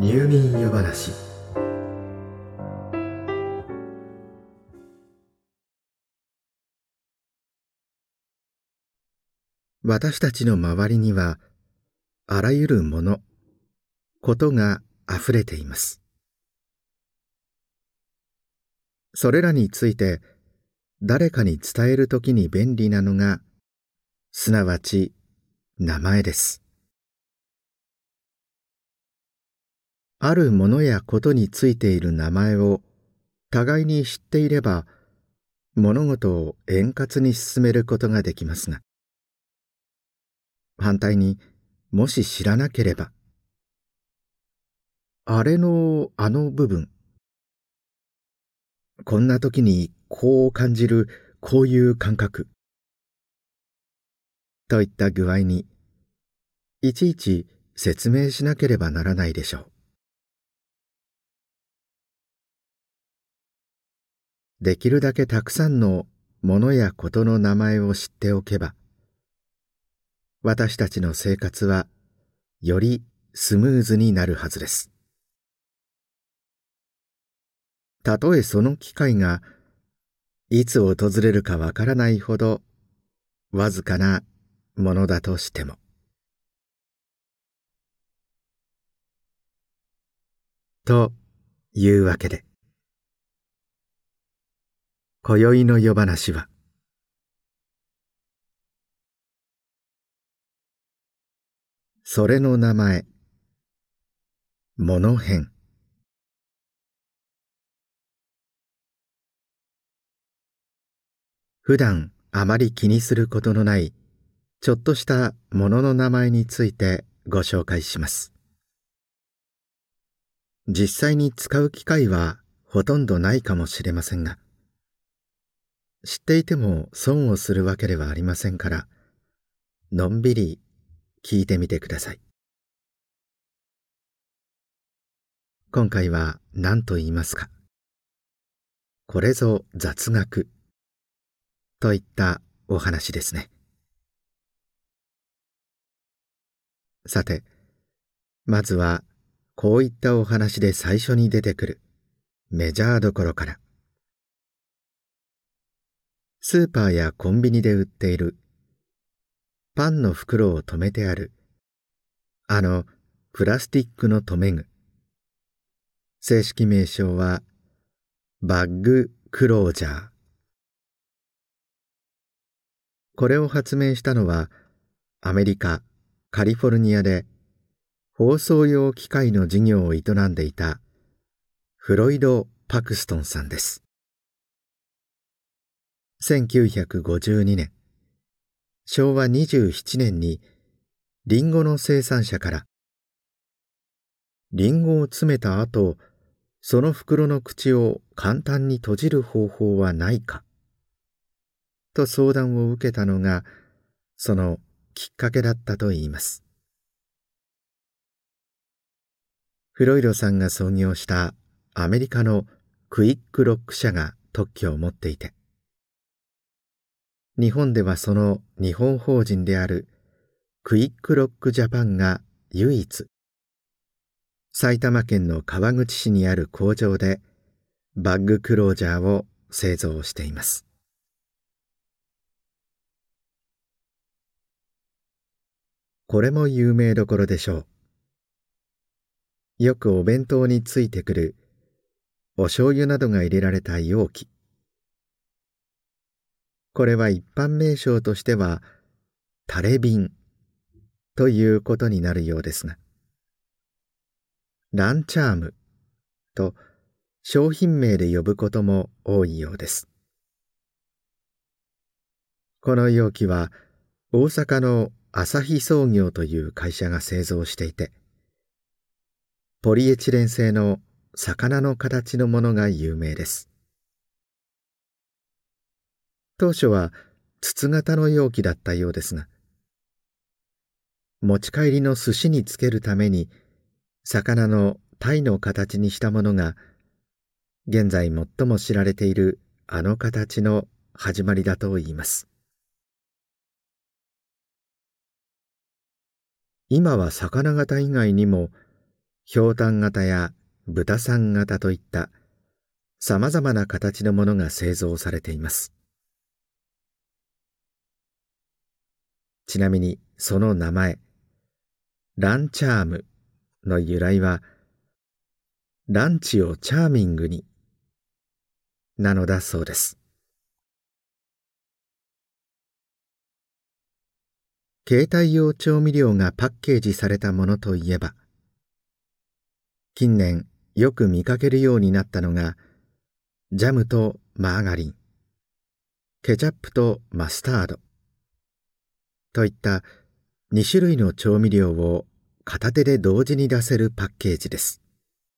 入眠夜話。私たちの周りにはあらゆるもの、ことがあふれています。それらについて誰かに伝えるときに便利なのが、すなわち名前です。あるものやことについている名前を互いに知っていれば、物事を円滑に進めることができますが、反対にもし知らなければ、あれのあの部分、こんな時にこう感じる、こういう感覚といった具合にいちいち説明しなければならないでしょう。できるだけたくさんのものやことの名前を知っておけば、私たちの生活はよりスムーズになるはずです。たとえその機会がいつ訪れるかわからないほどわずかなものだとしても。というわけで、今宵の夜話は、それの名前、物編。普段あまり気にすることのないちょっとしたものの名前についてご紹介します。実際に使う機会はほとんどないかもしれませんが、知っていても損をするわけではありませんから、のんびり聞いてみてください。今回は何と言いますか。これぞ雑学といったお話ですね。さて、まずはこういったお話で最初に出てくるメジャーどころから。スーパーやコンビニで売っているパンの袋を留めてあるあのプラスチックの留め具、正式名称はバッグクロージャー。これを発明したのはアメリカ・カリフォルニアで包装用機械の事業を営んでいたフロイド・パクストンさんです。1952年、昭和27年にリンゴの生産者からリンゴを詰めた後、その袋の口を簡単に閉じる方法はないかと相談を受けたのがそのきっかけだったといいます。フロイドさんが創業したアメリカのクイックロック社が特許を持っていて、日本ではその日本法人であるクイックロックジャパンが唯一埼玉県の川口市にある工場でバッグクロージャーを製造しています。これも有名どころでしょう。よくお弁当についてくるお醤油などが入れられた容器。これは一般名称としてはタレ瓶ということになるようですが、ランチャームと商品名で呼ぶことも多いようです。この容器は大阪の朝日創業という会社が製造していて、ポリエチレン製の魚の形のものが有名です。当初は筒型の容器だったようですが、持ち帰りの寿司につけるために魚の鯛の形にしたものが現在最も知られているあの形の始まりだといいます。今は魚型以外にもひょうたん型や豚さん型といったさまざまな形のものが製造されています。ちなみにその名前、ランチャームの由来は、ランチをチャーミングになのだそうです。携帯用調味料がパッケージされたものといえば、近年よく見かけるようになったのが、ジャムとマーガリン、ケチャップとマスタードといった2種類の調味料を片手で同時に出せるパッケージです。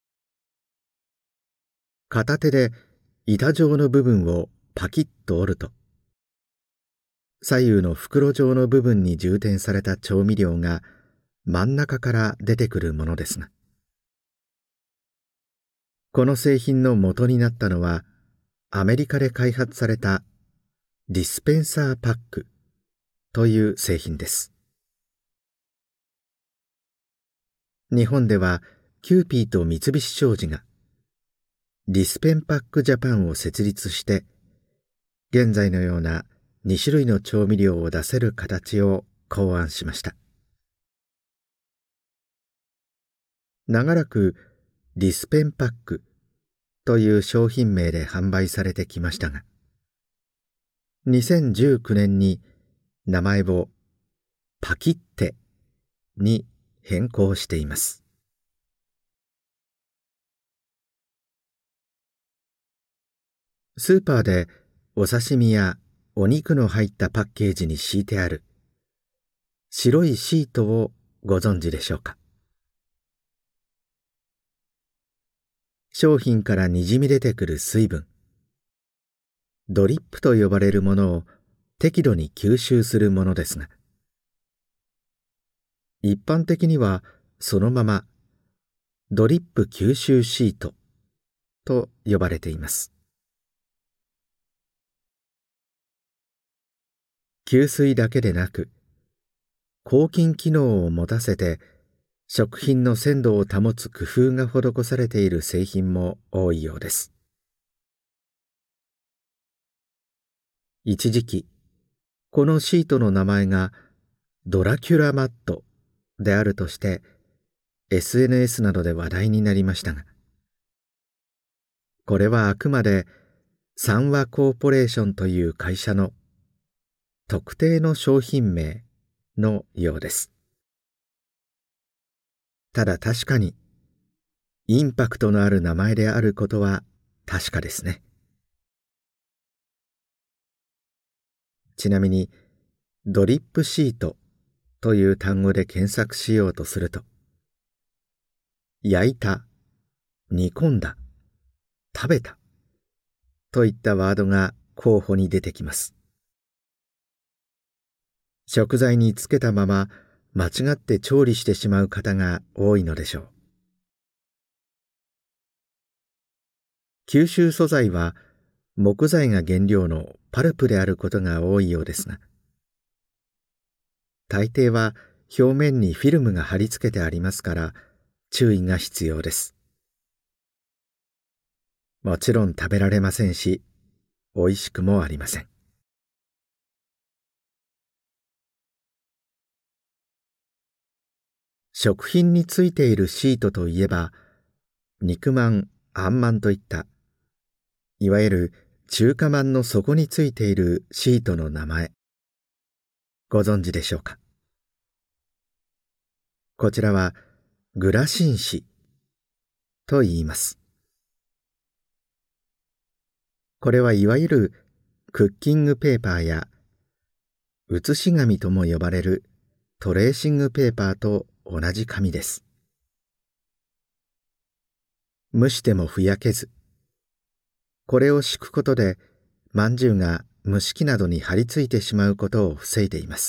片手で板状の部分をパキッと折ると、左右の袋状の部分に充填された調味料が真ん中から出てくるものですが、この製品の元になったのは、アメリカで開発されたディスペンサーパックという製品です。日本ではキューピーと三菱商事がディスペンパックジャパンを設立して、現在のような2種類の調味料を出せる形を考案しました。長らくディスペンパックという商品名で販売されてきましたが、2019年に名前をパキッテに変更しています。スーパーでお刺身やお肉の入ったパッケージに敷いてある白いシートをご存知でしょうか。商品からにじみ出てくる水分、ドリップと呼ばれるものを適度に吸収するものですが、一般的にはそのままドリップ吸収シートと呼ばれています。吸水だけでなく、抗菌機能を持たせて食品の鮮度を保つ工夫が施されている製品も多いようです。一時期、このシートの名前がドラキュラマットであるとして SNS などで話題になりましたが、これはあくまで三和コーポレーションという会社の特定の商品名のようです。ただ確かにインパクトのある名前であることは確かですね。ちなみにドリップシートという単語で検索しようとすると、焼いた、煮込んだ、食べたといったワードが候補に出てきます。食材につけたまま間違って調理してしまう方が多いのでしょう。吸収素材は木材が原料のパルプであることが多いようですが、大抵は表面にフィルムが貼り付けてありますから注意が必要です。もちろん食べられませんし、美味しくもありません。食品についているシートといえば、肉まん、あんまんといったいわゆる中華まんの底についているシートの名前、ご存知でしょうか。こちらはグラシン紙と言います。これはいわゆるクッキングペーパーや写し紙とも呼ばれるトレーシングペーパーと同じ紙です。蒸してもふやけず、これを敷くことでまんじゅうが蒸し器などに貼り付いてしまうことを防いでいます。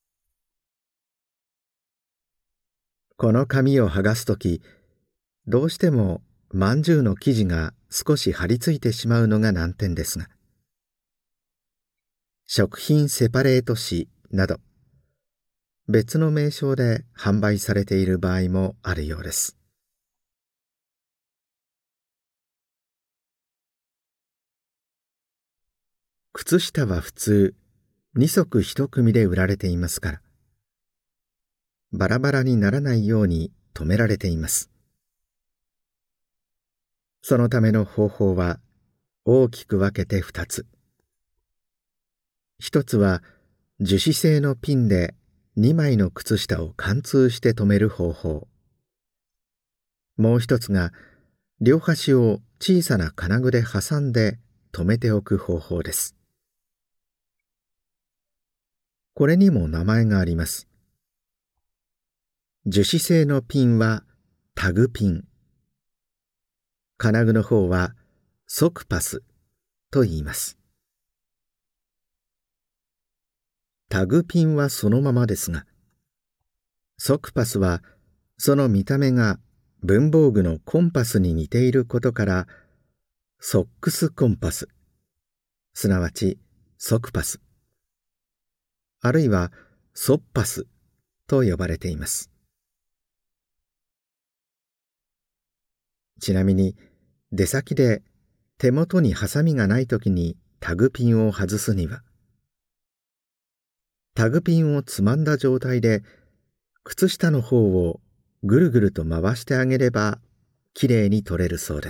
この紙を剥がすとき、どうしてもまんじゅうの生地が少し張り付いてしまうのが難点ですが、食品セパレート紙など別の名称で販売されている場合もあるようです。 靴下は普通2足1組で売られていますから、バラバラにならないように留められています。そのための方法は大きく分けて2つ。一つは樹脂製のピンで2枚の靴下を貫通して留める方法。もう一つが両端を小さな金具で挟んで留めておく方法です。これにも名前があります。樹脂製のピンはタグピン。金具の方はソクパスと言います。タグピンはそのままですが、ソクパスはその見た目が文房具のコンパスに似ていることから、ソックスコンパス、すなわちソクパス、あるいはソッパスと呼ばれています。ちなみに出先で手元にハサミがないときにタグピンを外すには、タグピンをつまんだ状態で靴下の方をぐるぐると回してあげればきれいに取れるそうです。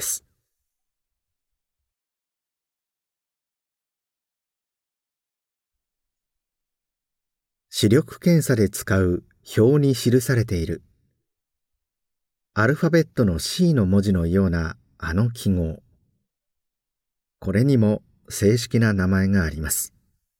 視力検査で使う表に記されているアルファベットの C の文字のようなあの記号、これにも正式な名前があります。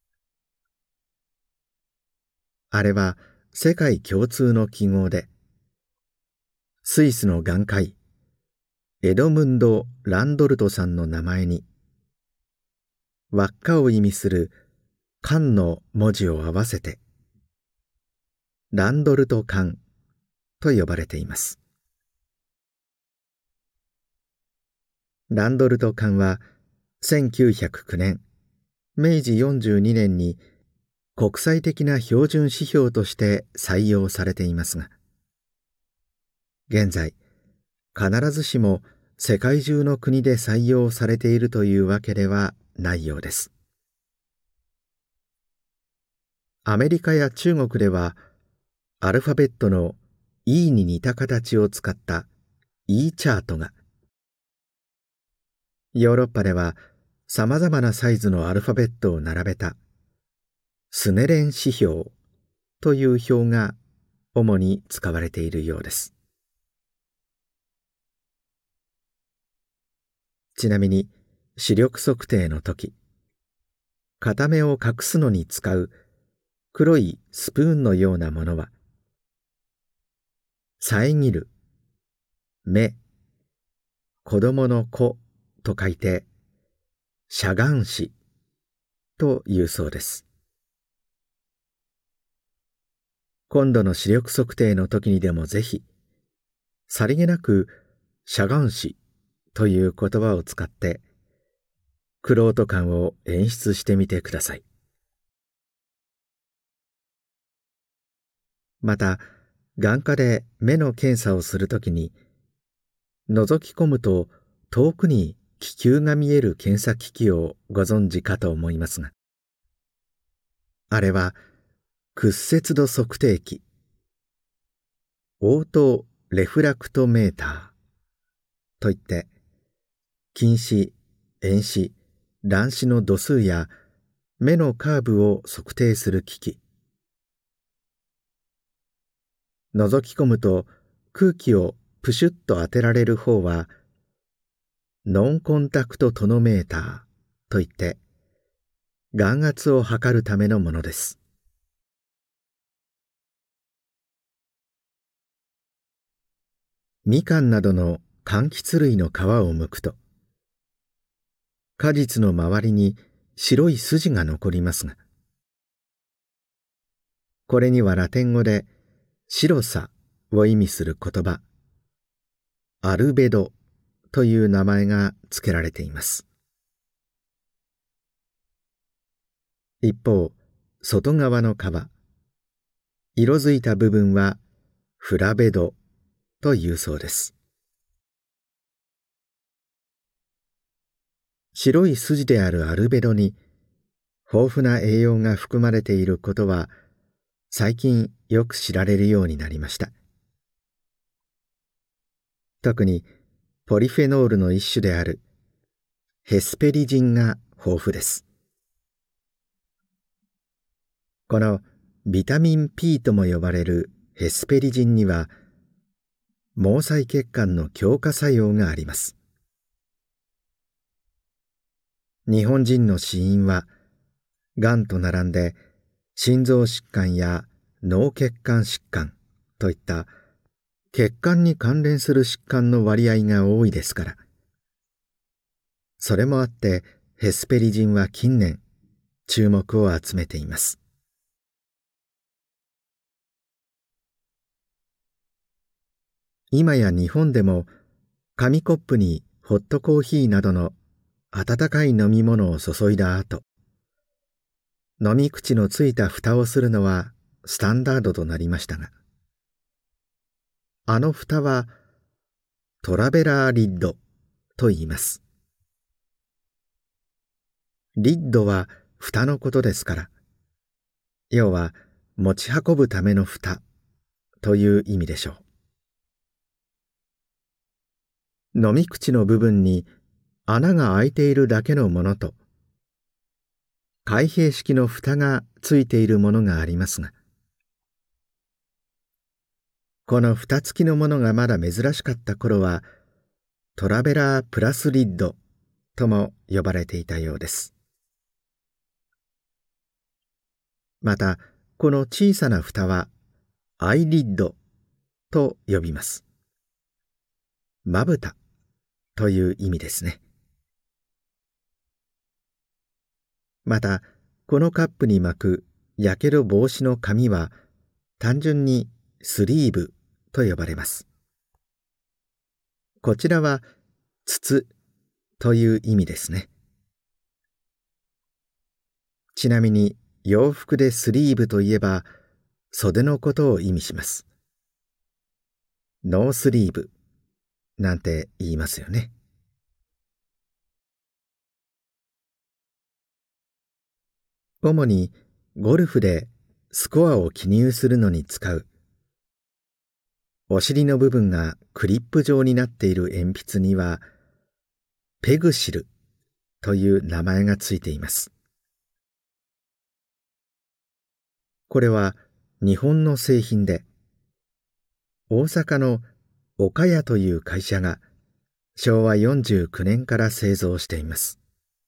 あれは世界共通の記号で、スイスの眼科医エドムンド・ランドルトさんの名前に輪っかを意味する缶の文字を合わせてランドルト缶と呼ばれています。ランドルト缶は1909年明治42年に国際的な標準指標として採用されていますが、現在必ずしも世界中の国で採用されているというわけではないようです。アメリカや中国ではアルファベットの E に似た形を使った E チャートが、ヨーロッパではさまざまなサイズのアルファベットを並べたスネレン指標という表が主に使われているようです。ちなみに視力測定の時、片目を隠すのに使う黒いスプーンのようなものは、遮る、目、子供の子と書いて遮眼視というそうです。今度の視力測定の時にでもぜひ、さりげなく遮眼視という言葉を使って、玄人感を演出してみてください。また、眼科で目の検査をするときに、覗き込むと遠くに気球が見える検査機器をご存知かと思いますが、あれは屈折度測定器、オートレフラクトメーターといって、近視、遠視、乱視の度数や目のカーブを測定する機器。覗き込むと空気をプシュッと当てられる方はノンコンタクトトノメーターといって、眼圧を測るためのものです。みかんなどの柑橘類の皮を剥くと、果実の周りに白い筋が残りますが、これにはラテン語で白さを意味する言葉、アルベドという名前が付けられています。一方、外側の皮、色づいた部分はフラベドというそうです。白い筋であるアルベドに豊富な栄養が含まれていることは最近よく知られるようになりました。特にポリフェノールの一種であるヘスペリジンが豊富です。このビタミン P とも呼ばれるヘスペリジンには毛細血管の強化作用があります。日本人の死因はがんと並んで心臓疾患や脳血管疾患といった血管に関連する疾患の割合が多いですから、それもあってヘスペリジンは近年注目を集めています。今や日本でも紙コップにホットコーヒーなどの温かい飲み物を注いだ後、飲み口のついた蓋をするのはスタンダードとなりましたが、あの蓋はトラベラーリッドと言います。リッドは蓋のことですから、要は持ち運ぶための蓋という意味でしょう。飲み口の部分に穴が開いているだけのものと、開閉式の蓋がついているものがありますが、この蓋付きのものがまだ珍しかった頃は、トラベラープラスリッドとも呼ばれていたようです。また、この小さな蓋はアイリッドと呼びます。まぶたという意味ですね。また、このカップに巻くやけど防止の紙は単純にスリーブと呼ばれます。こちらは筒という意味ですね。ちなみに洋服でスリーブといえば袖のことを意味します。ノースリーブなんて言いますよね。主にゴルフでスコアを記入するのに使う、お尻の部分がクリップ状になっている鉛筆にはペグシルという名前がついています。これは日本の製品で、大阪の岡谷という会社が昭和49年から製造しています。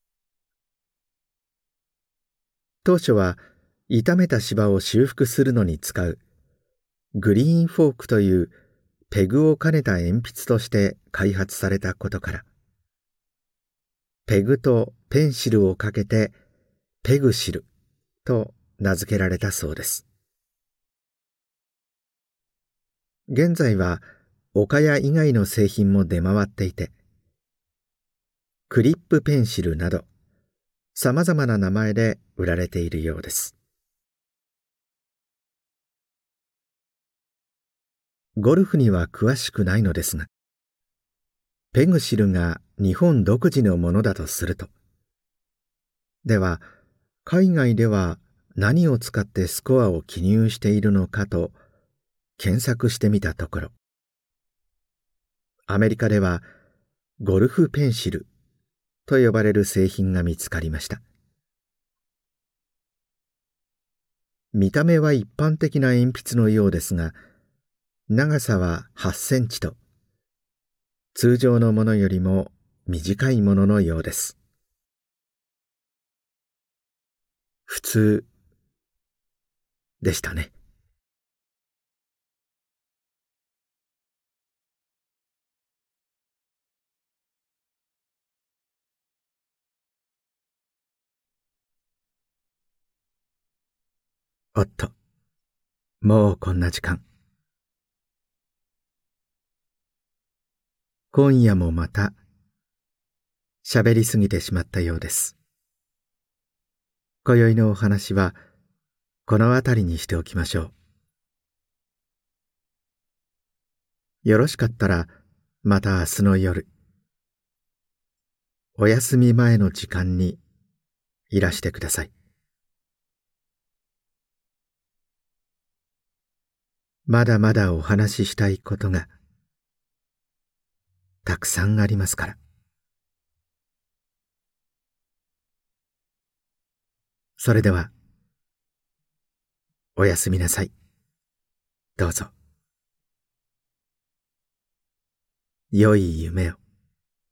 当初は傷めた芝を修復するのに使うグリーンフォークというペグを兼ねた鉛筆として開発されたことから、ペグとペンシルをかけてペグシルと名付けられたそうです。現在は岡谷以外の製品も出回っていて、クリップペンシルなどさまざまな名前で売られているようです。ゴルフには詳しくないのですが、ペグシルが日本独自のものだとすると、では海外では何を使ってスコアを記入しているのかと検索してみたところ、アメリカではゴルフペンシルと呼ばれる製品が見つかりました。見た目は一般的な鉛筆のようですが、長さは8センチと通常のものよりも短いもののようです。普通でしたね。おっと、もうこんな時間。今夜もまた喋りすぎてしまったようです。今宵のお話はこの辺りにしておきましょう。よろしかったらまた明日の夜、お休み前の時間にいらしてください。 まだまだお話ししたいことがたくさんありますから。それではおやすみなさい。どうぞ。良い夢を。